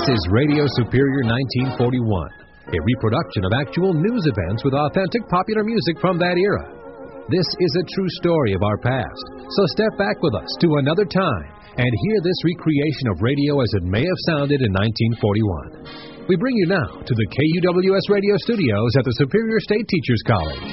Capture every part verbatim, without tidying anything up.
This is Radio Superior nineteen forty-one, a reproduction of actual news events with authentic popular music from that era. This is a true story of our past, so step back with us to another time and hear this recreation of radio as it may have sounded in nineteen forty-one. We bring you now to the K U W S radio studios at the Superior State Teachers College.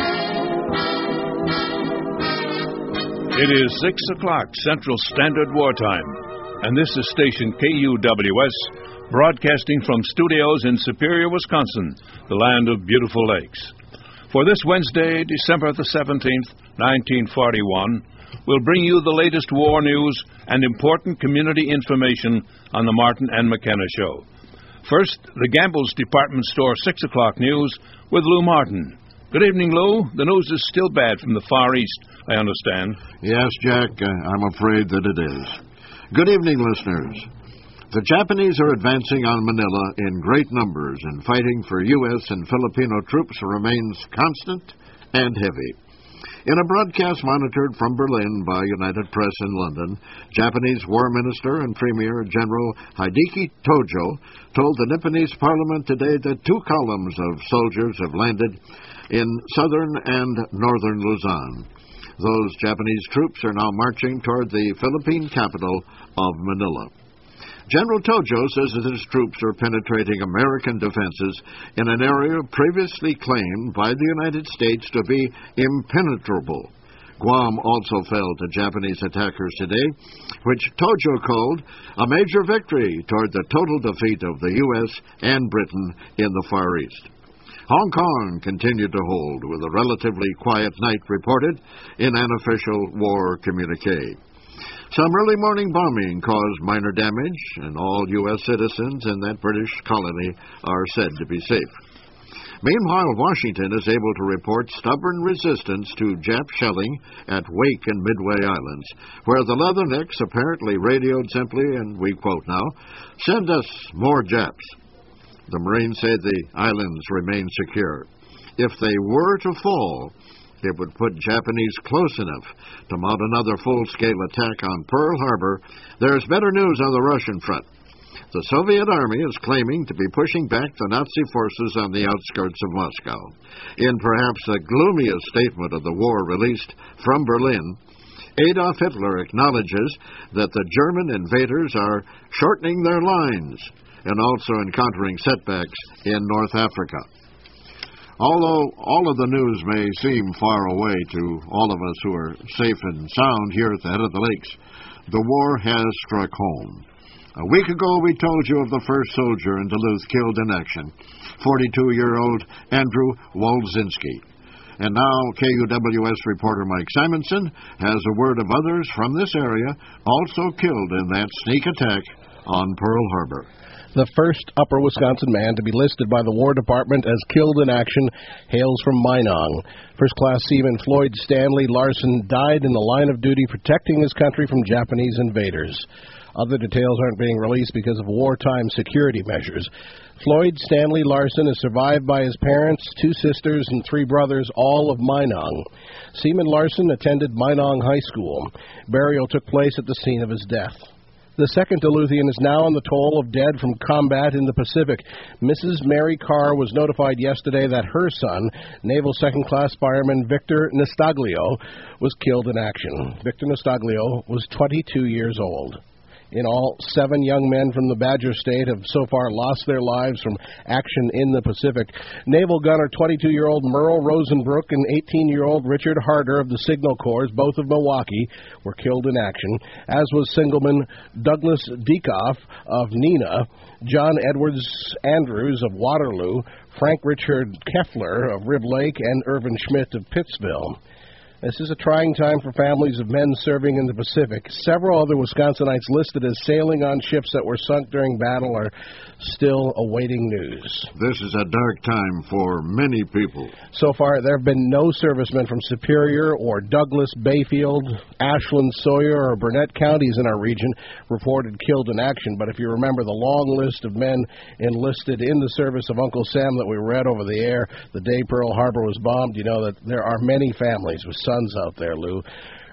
It is six o'clock Central Standard War Time, and this is station K U W S, broadcasting from studios in Superior, Wisconsin, the land of beautiful lakes. For this Wednesday, December the seventeenth, nineteen forty-one, we'll bring you the latest war news and important community information on the Martin and McKenna Show. First, the Gamble's Department Store six o'clock news with Lou Martin. Good evening, Lou. The news is still bad from the Far East, I understand. Yes, Jack, uh, I'm afraid that it is. Good evening, listeners. The Japanese are advancing on Manila in great numbers, and fighting for U S and Filipino troops remains constant and heavy. In a broadcast monitored from Berlin by United Press in London, Japanese War Minister and Premier General Hideki Tojo told the Nipponese Parliament today that two columns of soldiers have landed in southern and northern Luzon. Those Japanese troops are now marching toward the Philippine capital of Manila. General Tojo says that his troops are penetrating American defenses in an area previously claimed by the United States to be impenetrable. Guam also fell to Japanese attackers today, which Tojo called a major victory toward the total defeat of the U S and Britain in the Far East. Hong Kong continued to hold, with a relatively quiet night reported in an official war communique. Some early morning bombing caused minor damage, and all U S citizens in that British colony are said to be safe. Meanwhile, Washington is able to report stubborn resistance to Jap shelling at Wake and Midway Islands, where the Leathernecks apparently radioed simply, and we quote now, "Send us more Japs." The Marines say the islands remain secure. If they were to fall, it would put Japanese close enough to mount another full-scale attack on Pearl Harbor. There's better news on the Russian front. The Soviet Army is claiming to be pushing back the Nazi forces on the outskirts of Moscow. In perhaps the gloomiest statement of the war released from Berlin, Adolf Hitler acknowledges that the German invaders are shortening their lines and also encountering setbacks in North Africa. Although all of the news may seem far away to all of us who are safe and sound here at the head of the lakes, the war has struck home. A week ago, we told you of the first soldier in Duluth killed in action, forty-two-year-old Andrew Wolzinski. And now K U W S reporter Mike Simonson has a word of others from this area also killed in that sneak attack on Pearl Harbor. The first Upper Wisconsin man to be listed by the War Department as killed in action hails from Minong. First Class Seaman Floyd Stanley Larson died in the line of duty protecting his country from Japanese invaders. Other details aren't being released because of wartime security measures. Floyd Stanley Larson is survived by his parents, two sisters, and three brothers, all of Minong. Seaman Larson attended Minong High School. Burial took place at the scene of his death. The second Duluthian is now on the toll of dead from combat in the Pacific. Missus Mary Carr was notified yesterday that her son, Naval Second-Class Fireman Victor Nastaglio, was killed in action. Victor Nastaglio was twenty-two years old. In all, seven young men from the Badger State have so far lost their lives from action in the Pacific. Naval gunner twenty-two-year-old Merle Rosenbrook and eighteen-year-old Richard Harder of the Signal Corps, both of Milwaukee, were killed in action, as was Singleman Douglas Diekoff of Neenah, John Edwards Andrews of Waterloo, Frank Richard Keffler of Rib Lake, and Irvin Schmidt of Pittsville. This is a trying time for families of men serving in the Pacific. Several other Wisconsinites listed as sailing on ships that were sunk during battle are still awaiting news. This is a dark time for many people. So far, there have been no servicemen from Superior or Douglas, Bayfield, Ashland, Sawyer, or Burnett counties in our region reported killed in action. But if you remember the long list of men enlisted in the service of Uncle Sam that we read over the air the day Pearl Harbor was bombed, you know that there are many families with sons out there, Lou,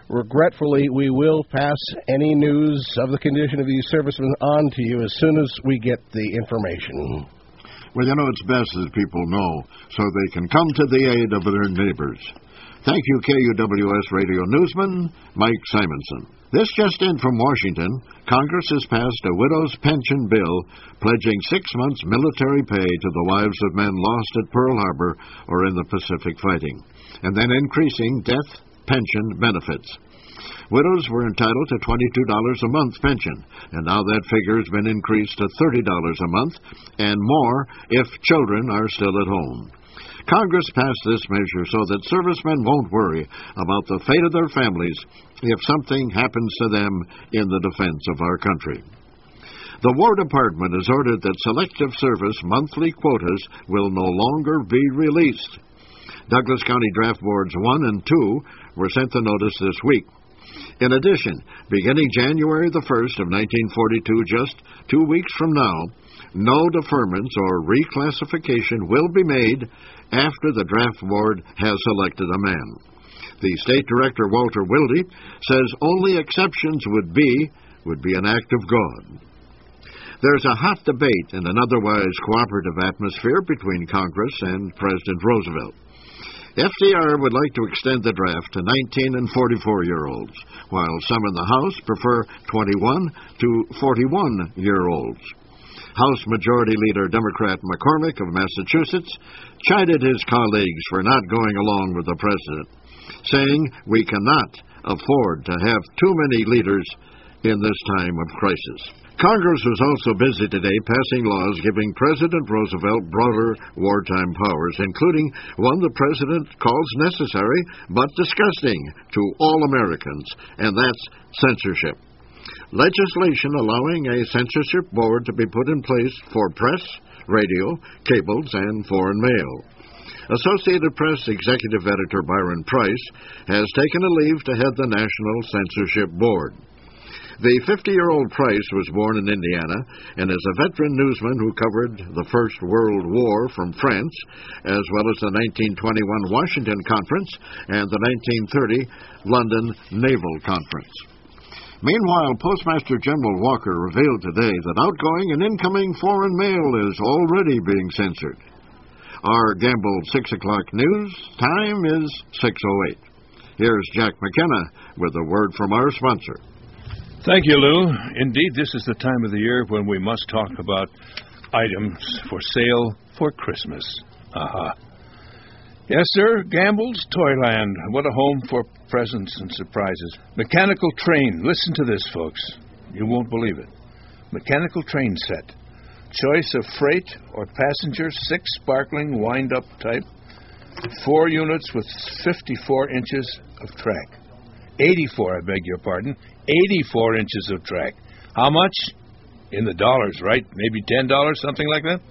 Regretfully, we will pass any news of the condition of these servicemen on to you as soon as we get the information. Well, you know, it's best that people know so they can come to the aid of their neighbors. Thank you, K U W S radio newsman Mike Simonson. This just in from Washington. Congress has passed a widow's pension bill pledging six months military pay to the wives of men lost at Pearl Harbor or in the Pacific fighting, and then increasing death pension benefits. Widows were entitled to twenty-two dollars a month pension, and now that figure has been increased to thirty dollars a month, and more if children are still at home. Congress passed this measure so that servicemen won't worry about the fate of their families if something happens to them in the defense of our country. The War Department has ordered that selective service monthly quotas will no longer be released. Douglas County Draft Boards one and two were sent the notice this week. In addition, beginning January the first of nineteen forty-two, just two weeks from now, no deferments or reclassification will be made after the draft board has selected a man. The State Director, Walter Wilde, says only exceptions would be, would be an act of God. There's a hot debate in an otherwise cooperative atmosphere between Congress and President Roosevelt. F D R would like to extend the draft to nineteen and forty-four-year-olds, while some in the House prefer twenty-one to forty-one-year-olds. House Majority Leader Democrat McCormick of Massachusetts chided his colleagues for not going along with the president, saying we cannot afford to have too many leaders in this time of crisis. Congress was also busy today passing laws giving President Roosevelt broader wartime powers, including one the president calls necessary but disgusting to all Americans, and that's censorship. Legislation allowing a censorship board to be put in place for press, radio, cables, and foreign mail. Associated Press Executive Editor Byron Price has taken a leave to head the National Censorship Board. The fifty-year-old Price was born in Indiana and is a veteran newsman who covered the First World War from France, as well as the nineteen twenty-one Washington Conference and the nineteen thirty London Naval Conference. Meanwhile, Postmaster General Walker revealed today that outgoing and incoming foreign mail is already being censored. Our gambled six o'clock news time is six oh eight. Here's Jack McKenna with a word from our sponsor. Thank you, Lou. Indeed, this is the time of the year when we must talk about items for sale for Christmas. Aha. Uh-huh. Yes, sir, Gamble's Toyland. What a home for presents and surprises. Mechanical train. Listen to this, folks. You won't believe it. Mechanical train set. Choice of freight or passenger, six sparkling wind-up type. Four units with fifty-four inches of track. eighty-four, I beg your pardon. eighty-four inches of track. How much? In the dollars, right? Maybe ten dollars, something like that?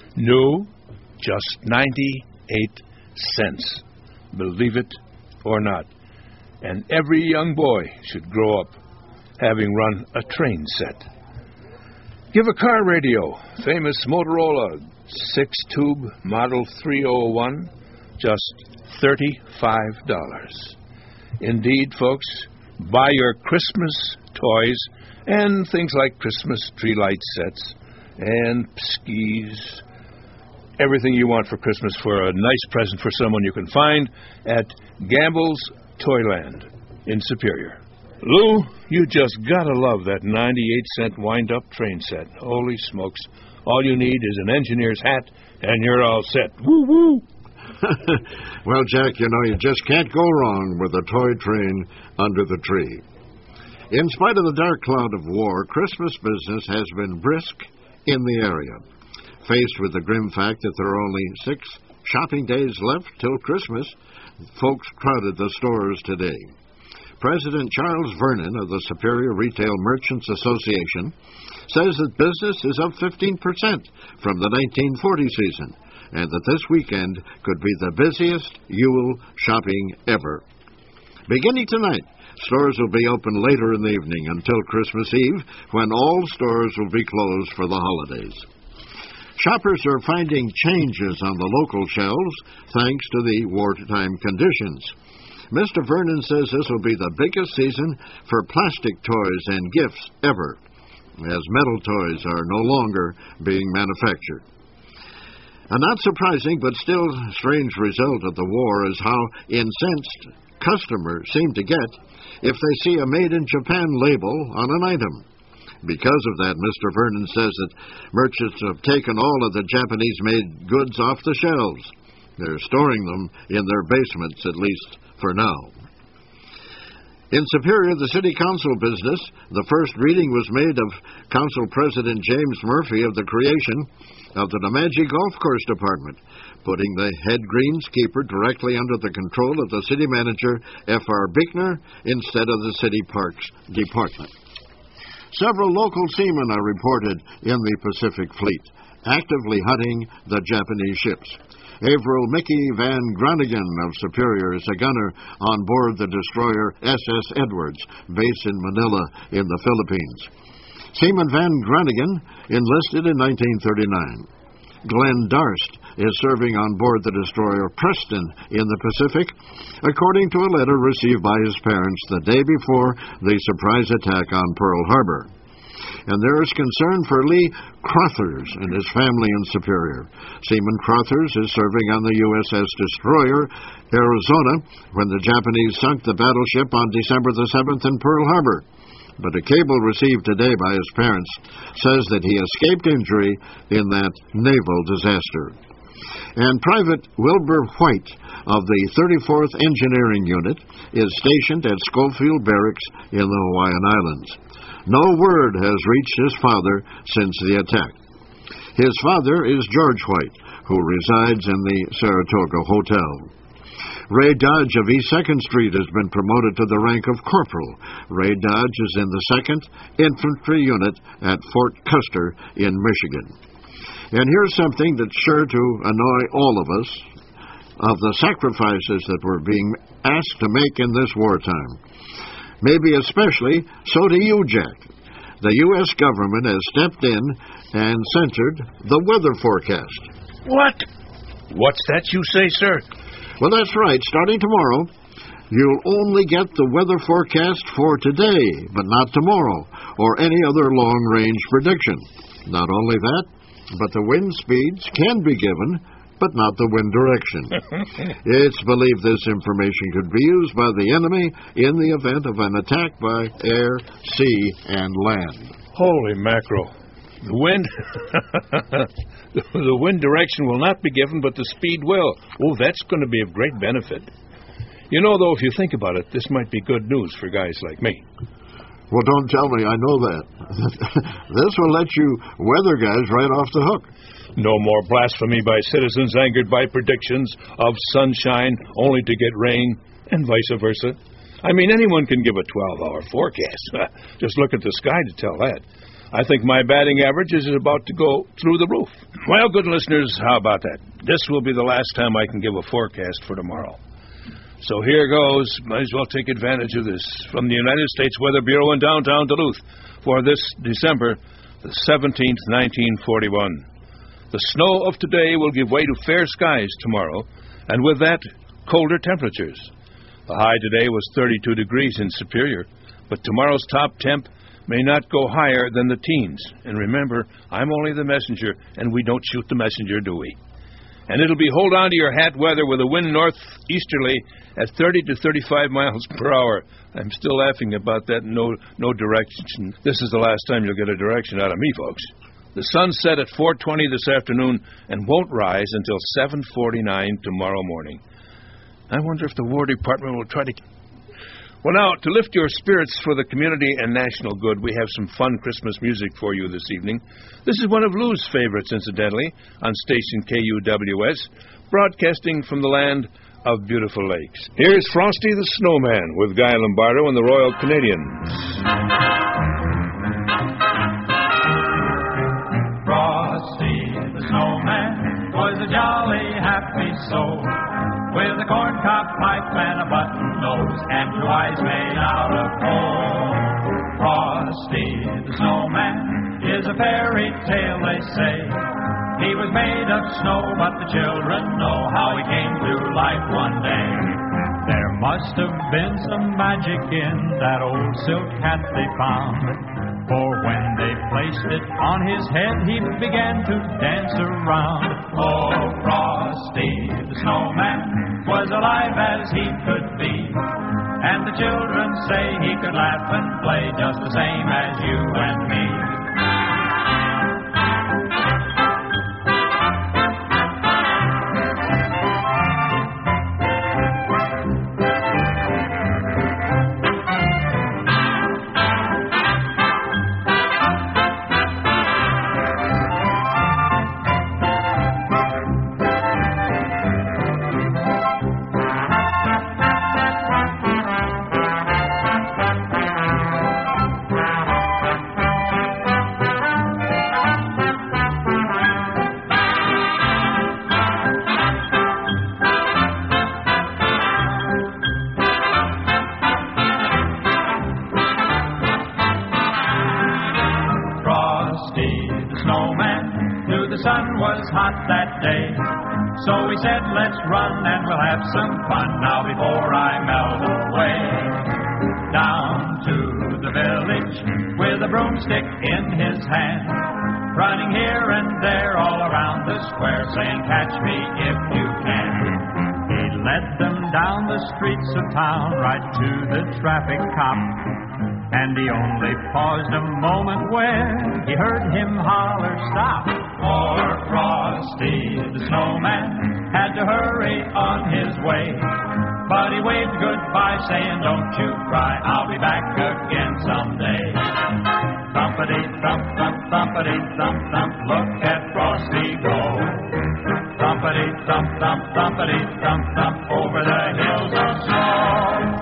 No, just ninety-eight cents. Believe it or not. And every young boy should grow up having run a train set. Give a car radio. Famous Motorola six-tube Model three oh one, just thirty-five dollars. Indeed, folks, buy your Christmas toys and things like Christmas tree light sets and skis, everything you want for Christmas for a nice present for someone you can find at Gamble's Toyland in Superior. Lou, you just gotta love that ninety-eight cent wind-up train set. Holy smokes. All you need is an engineer's hat and you're all set. Woo-woo! Well, Jack, you know, you just can't go wrong with a toy train under the tree. In spite of the dark cloud of war, Christmas business has been brisk in the area. Faced with the grim fact that there are only six shopping days left till Christmas, folks crowded the stores today. President Charles Vernon of the Superior Retail Merchants Association says that business is up fifteen percent from the nineteen forty season, and that this weekend could be the busiest Yule shopping ever. Beginning tonight, stores will be open later in the evening until Christmas Eve, when all stores will be closed for the holidays. Shoppers are finding changes on the local shelves thanks to the wartime conditions. Mister Vernon says this will be the biggest season for plastic toys and gifts ever, as metal toys are no longer being manufactured. A not surprising but still strange result of the war is how incensed customers seem to get if they see a Made in Japan label on an item. Because of that, Mister Vernon says that merchants have taken all of the Japanese-made goods off the shelves. They're storing them in their basements, at least for now. In Superior, the City Council business, the first reading was made of Council President James Murphy of the creation of the Nemadji Golf Course Department, putting the head greenskeeper directly under the control of the city manager, F R Bickner, instead of the City Parks Department. Several local seamen are reported in the Pacific Fleet, actively hunting the Japanese ships. Averill Mickey Van Groningen of Superior is a gunner on board the destroyer S S Edwards, based in Manila in the Philippines. Seaman Van Groningen enlisted in nineteen thirty-nine. Glenn Darst is serving on board the destroyer Preston in the Pacific, according to a letter received by his parents the day before the surprise attack on Pearl Harbor. And there is concern for Lee Crothers and his family in Superior. Seaman Crothers is serving on the U S S destroyer Arizona when the Japanese sunk the battleship on December the seventh in Pearl Harbor. But a cable received today by his parents says that he escaped injury in that naval disaster. And Private Wilbur White of the thirty-fourth Engineering Unit is stationed at Schofield Barracks in the Hawaiian Islands. No word has reached his father since the attack. His father is George White, who resides in the Saratoga Hotel. Ray Dodge of East second Street has been promoted to the rank of corporal. Ray Dodge is in the second Infantry Unit at Fort Custer in Michigan. And here's something that's sure to annoy all of us, of the sacrifices that we're being asked to make in this wartime. Maybe especially so do you, Jack. The U S government has stepped in and censored the weather forecast. What? What's that you say, sir? Well, that's right. Starting tomorrow, you'll only get the weather forecast for today, but not tomorrow, or any other long-range prediction. Not only that, but the wind speeds can be given, but not the wind direction. It's believed this information could be used by the enemy in the event of an attack by air, sea, and land. Holy mackerel. The wind... the wind direction will not be given, but the speed will. Oh, that's going to be of great benefit. You know, though, if you think about it, this might be good news for guys like me. Well, don't tell me I know that. This will let you weather guys right off the hook. No more blasphemy by citizens angered by predictions of sunshine only to get rain, and vice versa. I mean, anyone can give a twelve-hour forecast. Just look at the sky to tell that. I think my batting average is about to go through the roof. Well, good listeners, how about that? This will be the last time I can give a forecast for tomorrow. So here goes. Might as well take advantage of this. From the United States Weather Bureau in downtown Duluth for this December the seventeenth, nineteen forty-one. The snow of today will give way to fair skies tomorrow, and with that, colder temperatures. The high today was thirty-two degrees in Superior, but tomorrow's top temp may not go higher than the teens. And remember, I'm only the messenger, and we don't shoot the messenger, do we? And it'll be hold on to your hat weather with a wind northeasterly at thirty to thirty-five miles per hour. I'm still laughing about that no no direction. This is the last time you'll get a direction out of me, folks. The sun set at four twenty this afternoon and won't rise until seven forty-nine tomorrow morning. I wonder if the War Department will try to... Well, now, to lift your spirits for the community and national good, we have some fun Christmas music for you this evening. This is one of Lou's favorites, incidentally, on station K U W S, broadcasting from the land of beautiful lakes. Here's Frosty the Snowman with Guy Lombardo and the Royal Canadians. Frosty the Snowman was a jolly, happy soul, with a corncob pipe and a button nose and two eyes made out of coal. Frosty the Snowman is a fairy tale, they say. He was made of snow, but the children know how he came to life one day. There must have been some magic in that old silk hat they found. For when they placed it on his head, he began to dance around. Oh, Frosty the Snowman was alive as he could be. And the children say he could laugh and play just the same as you and me. So we said, let's run and we'll have some fun now before I melt away. Down to the village with a broomstick in his hand, running here and there all around the square, saying, catch me if you can. He led them down the streets of town right to the traffic cop, and he only paused a moment when he heard him holler, stop. Poor Frosty the Snowman had to hurry on his way, but he waved goodbye saying, don't you cry, I'll be back again someday. Thumpity thump thump thumpity thump thump, look at Frosty go. Thumpity thump thump thumpity thump thump, over the hills of snow.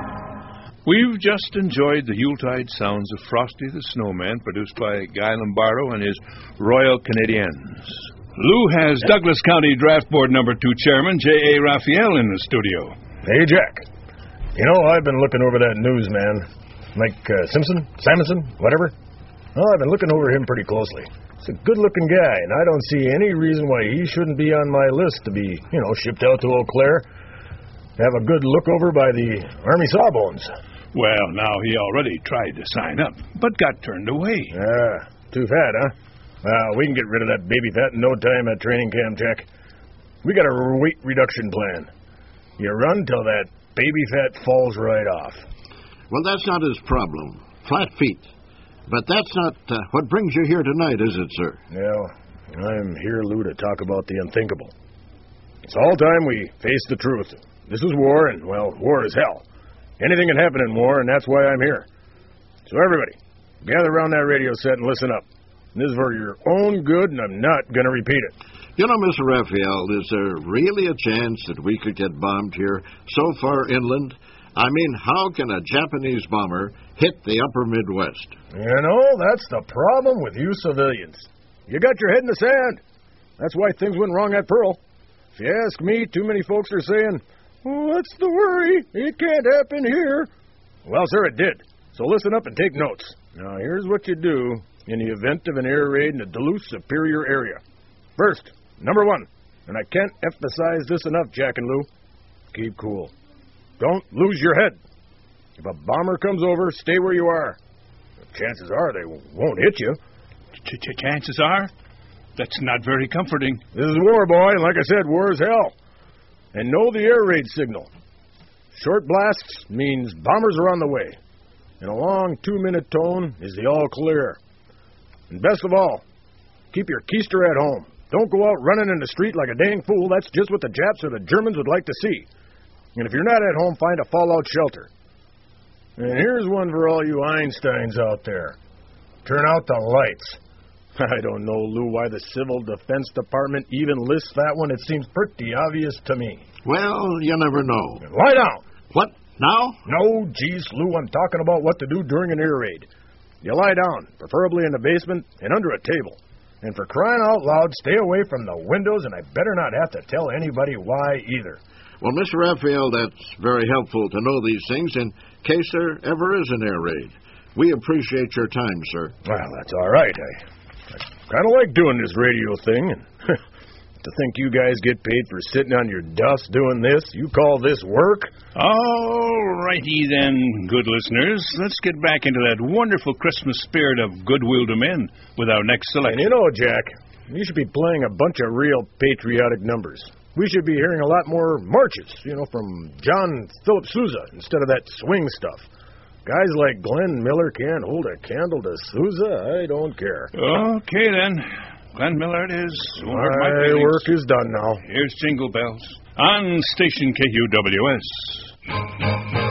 We've just enjoyed the Yuletide sounds of Frosty the Snowman, produced by Guy Lombardo and his Royal Canadiens. Lou has Douglas County Draft Board Number two Chairman J A Raphael in the studio. Hey, Jack. You know, I've been looking over that news, man. Mike uh, Simpson? Simonson? Whatever. Well, I've been looking over him pretty closely. He's a good-looking guy, and I don't see any reason why he shouldn't be on my list to be, you know, shipped out to Eau Claire. Have a good look over by the Army Sawbones. Well, now, he already tried to sign up, but got turned away. Ah, too fat, huh? Well, we can get rid of that baby fat in no time at training camp, Jack. We got a weight reduction plan. You run till that baby fat falls right off. Well, that's not his problem. Flat feet. But that's not uh, what brings you here tonight, is it, sir? Yeah, I'm here, Lou, to talk about the unthinkable. It's all time we face the truth. This is war, and, well, war is hell. Anything can happen in war, and that's why I'm here. So everybody, gather around that radio set and listen up. This is for your own good, and I'm not going to repeat it. You know, Mister Raphael, is there really a chance that we could get bombed here so far inland? I mean, how can a Japanese bomber hit the upper Midwest? You know, that's the problem with you civilians. You got your head in the sand. That's why things went wrong at Pearl. If you ask me, too many folks are saying, what's the worry? It can't happen here. Well, sir, it did. So listen up and take notes. Now, here's what you do in the event of an air raid in the Duluth Superior area. First, number one, and I can't emphasize this enough, Jack and Lou, keep cool. Don't lose your head. If a bomber comes over, stay where you are. Chances are they won't hit you. Chances are? That's not very comforting. This is war, boy, and like I said, war is hell. And know the air raid signal. Short blasts means bombers are on the way. And a long two-minute tone is the all clear. And best of all, keep your keister at home. Don't go out running in the street like a dang fool. That's just what the Japs or the Germans would like to see. And if you're not at home, find a fallout shelter. And here's one for all you Einsteins out there. Turn out the lights. I don't know, Lou, why the Civil Defense Department even lists that one. It seems pretty obvious to me. Well, you never know. Lie down. What? Now? No, geez, Lou, I'm talking about what to do during an air raid. You lie down, preferably in the basement and under a table. And for crying out loud, stay away from the windows, and I better not have to tell anybody why either. Well, Mister Raphael, that's very helpful to know these things in case there ever is an air raid. We appreciate your time, sir. Well, that's all right. I, I kind of like doing this radio thing. And To think you guys get paid for sitting on your dust doing this? You call this work? All righty then, good listeners. Let's get back into that wonderful Christmas spirit of goodwill to men with our next And selection. you know, Jack, you should be playing a bunch of real patriotic numbers. We should be hearing a lot more marches, you know, from John Philip Sousa instead of that swing stuff. Guys like Glenn Miller can't hold a candle to Sousa. I don't care. Okay then. Glenn Miller it is. Won't hurt my My feelings. work is done now. Here's Jingle Bells on station K U W S.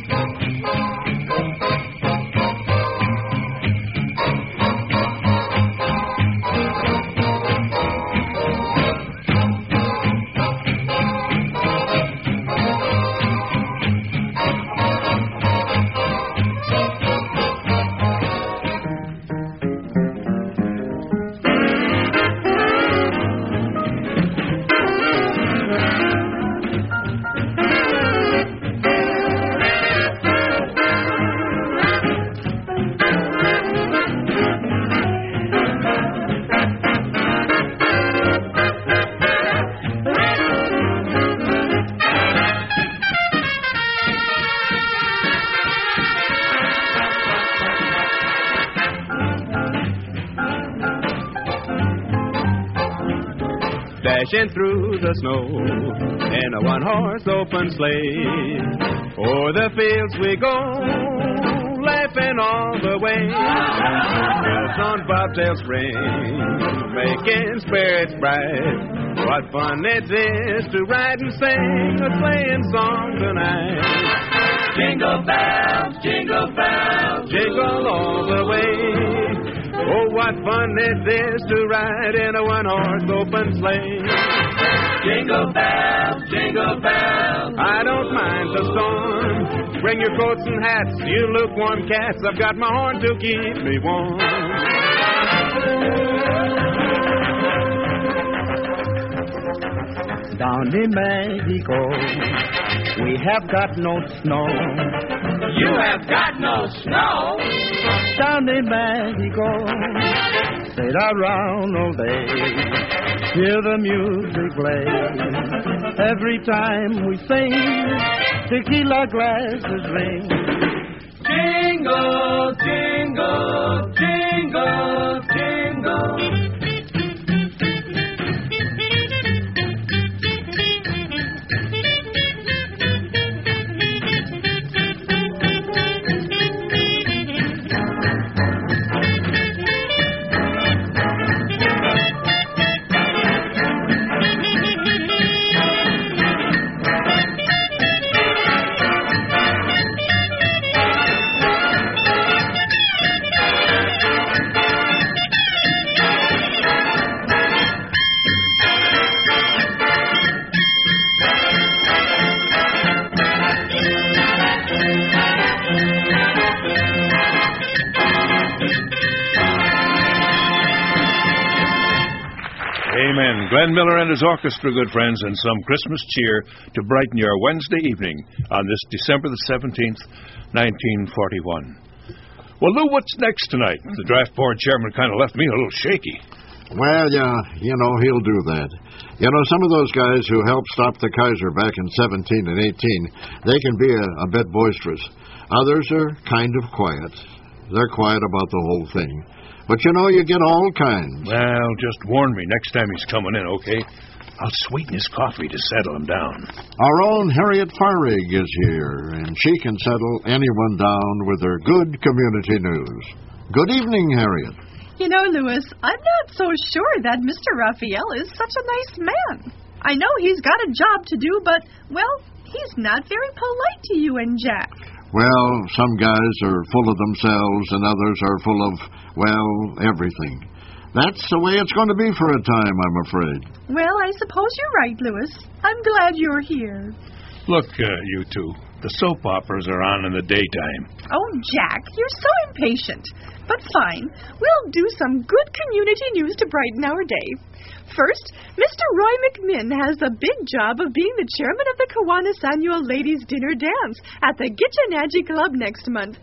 Dashing through the snow in a one-horse open sleigh. O'er the fields we go, laughing all the way. Bells on bobtails ring, making spirits bright. What fun it is to ride and sing a sleighing song tonight. Jingle bells, jingle bells, jingle all the way. Oh, what fun it is to ride in a one-horse open sleigh. Jingle bells, jingle bells, I don't mind the storm. Bring your coats and hats, you lukewarm cats. I've got my horn to keep me warm. Down in Mexico, we have got no snow. You have got no snow? Down in Mexico, sit around all day, hear the music play. Every time we sing, tequila glasses ring. Jingle, jingle, jingle, jingle. Amen. Glenn Miller and his orchestra, good friends, and some Christmas cheer to brighten your Wednesday evening on this December the seventeenth, nineteen forty-one. Well, Lou, what's next tonight? The draft board chairman kind of left me a little shaky. Well, yeah, you know, he'll do that. You know, some of those guys who helped stop the Kaiser back in seventeen and eighteen, they can be a, a bit boisterous. Others are kind of quiet. They're quiet about the whole thing. But, you know, you get all kinds. Well, just warn me next time he's coming in, okay? I'll sweeten his coffee to settle him down. Our own Harriet Farig is here, and she can settle anyone down with her good community news. Good evening, Harriet. You know, Louis, I'm not so sure that Mister Raphael is such a nice man. I know he's got a job to do, but, well, he's not very polite to you and Jack. Well, some guys are full of themselves, and others are full of, well, everything. That's the way it's going to be for a time, I'm afraid. Well, I suppose you're right, Louis. I'm glad you're here. Look, uh, you two, the soap operas are on in the daytime. Oh, Jack, you're so impatient. But fine, we'll do some good community news to brighten our day. First, Mister Roy McMinn has the big job of being the chairman of the Kiwanis Annual Ladies' Dinner Dance at the Gitchanagie Club next month.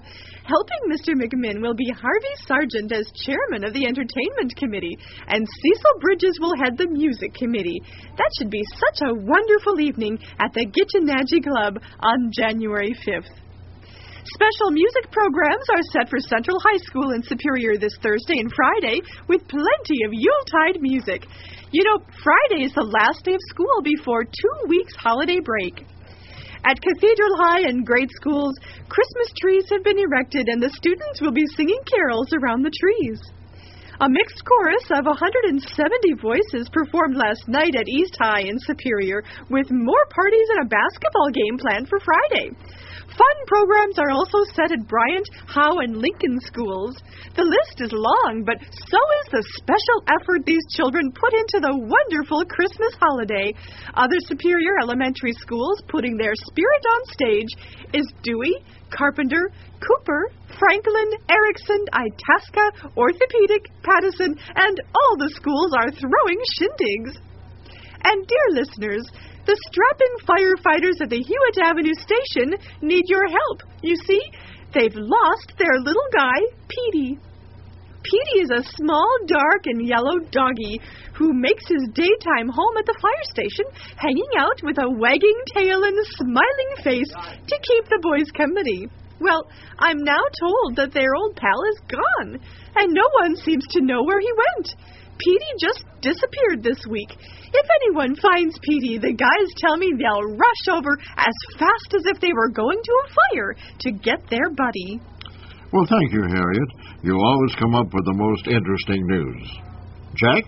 Helping Mister McMinn will be Harvey Sargent as chairman of the entertainment committee, and Cecil Bridges will head the music committee. That should be such a wonderful evening at the Gitchinadji Club on January fifth. Special music programs are set for Central High School in Superior this Thursday and Friday with plenty of Yuletide music. You know, Friday is the last day of school before two weeks holiday break. At Cathedral High and grade schools, Christmas trees have been erected and the students will be singing carols around the trees. A mixed chorus of one hundred seventy voices performed last night at East High in Superior, with more parties and a basketball game planned for Friday. Fun programs are also set at Bryant, Howe, and Lincoln schools. The list is long, but so is the special effort these children put into the wonderful Christmas holiday. Other Superior elementary schools putting their spirit on stage is Dewey, Carpenter, Cooper, Franklin, Erickson, Itasca, Orthopedic, Pattison, and all the schools are throwing shindigs. And dear listeners, the strapping firefighters at the Hewitt Avenue station need your help. You see, they've lost their little guy, Petey. Petey is a small, dark, and yellow doggy who makes his daytime home at the fire station, hanging out with a wagging tail and a smiling face to keep the boys company. Well, I'm now told that their old pal is gone, and no one seems to know where he went. Petey just disappeared this week. If anyone finds Petey, the guys tell me they'll rush over as fast as if they were going to a fire to get their buddy. Well, thank you, Harriet. You always come up with the most interesting news. Jack?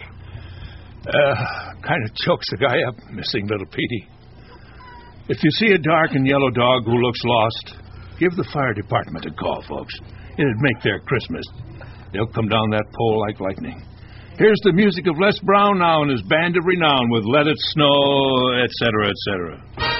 Uh, kind of chokes the guy up, missing little Petey. If you see a dark and yellow dog who looks lost, give the fire department a call, folks. It'd make their Christmas. They'll come down that pole like lightning. Here's the music of Les Brown now and his band of renown with Let It Snow, et cetera, et cetera.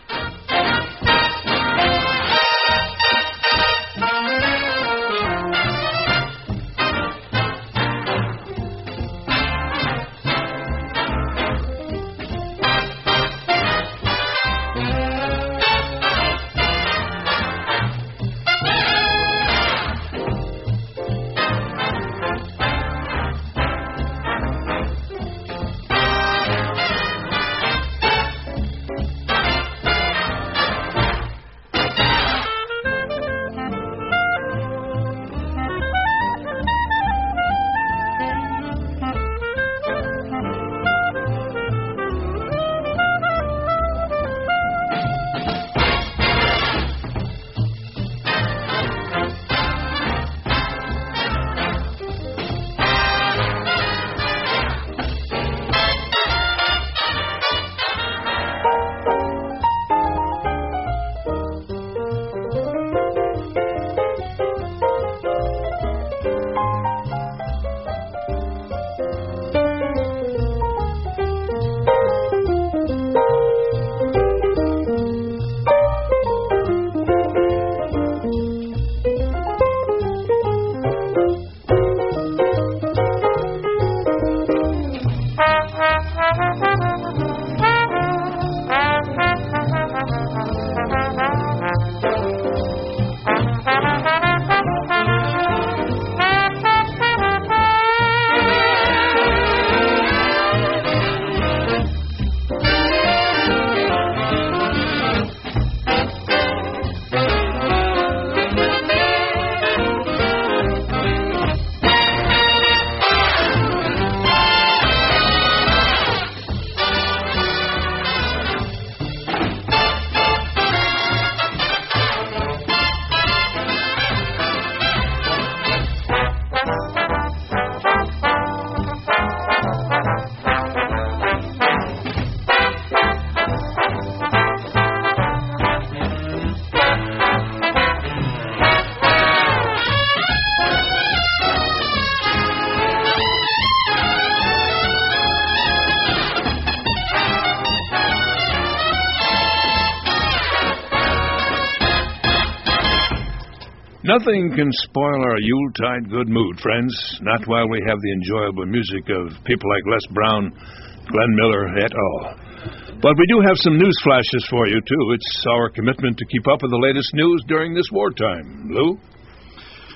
Nothing can spoil our Yuletide good mood, friends, not while we have the enjoyable music of people like Les Brown, Glenn Miller, et al. But we do have some news flashes for you, too. It's our commitment to keep up with the latest news during this wartime. Lou?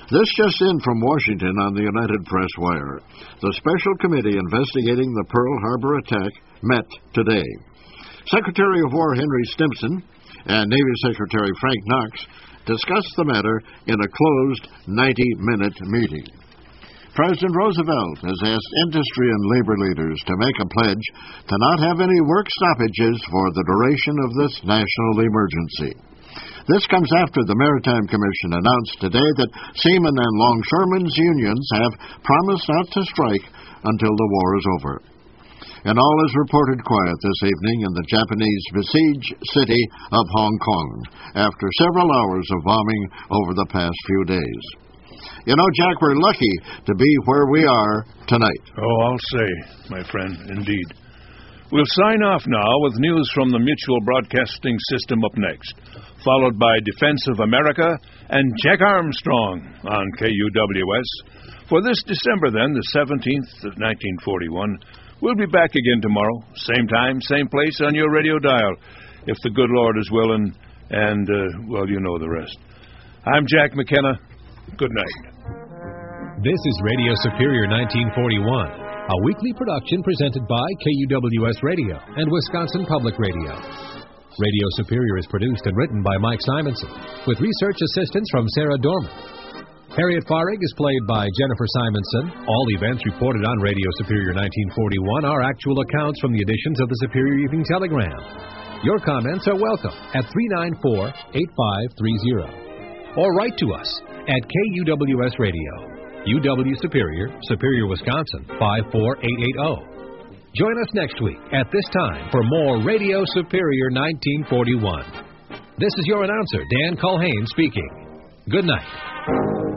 This just in from Washington on the United Press Wire. The special committee investigating the Pearl Harbor attack met today. Secretary of War Henry Stimson and Navy Secretary Frank Knox discussed the matter in a closed ninety-minute meeting. President Roosevelt has asked industry and labor leaders to make a pledge to not have any work stoppages for the duration of this national emergency. This comes after the Maritime Commission announced today that seamen and longshoremen's unions have promised not to strike until the war is over. And all is reported quiet this evening in the Japanese besieged city of Hong Kong after several hours of bombing over the past few days. You know, Jack, we're lucky to be where we are tonight. Oh, I'll say, my friend, indeed. We'll sign off now with news from the Mutual Broadcasting System up next, followed by Defense of America and Jack Armstrong on K U W S. For this December, then, the seventeenth of nineteen forty-one, we'll be back again tomorrow, same time, same place on your radio dial, if the good Lord is willing, and, uh, well, you know the rest. I'm Jack McKenna. Good night. This is Radio Superior nineteen forty-one, a weekly production presented by K U W S Radio and Wisconsin Public Radio. Radio Superior is produced and written by Mike Simonson, with research assistance from Sarah Dorman. Harriet Farig is played by Jennifer Simonson. All events reported on Radio Superior nineteen forty-one are actual accounts from the editions of the Superior Evening Telegram. Your comments are welcome at three nine four, eight five three zero. Or write to us at K U W S Radio, U W Superior, Superior, Wisconsin, five four eight eight zero. Join us next week at this time for more Radio Superior nineteen forty-one. This is your announcer, Dan Culhane, speaking. Good night.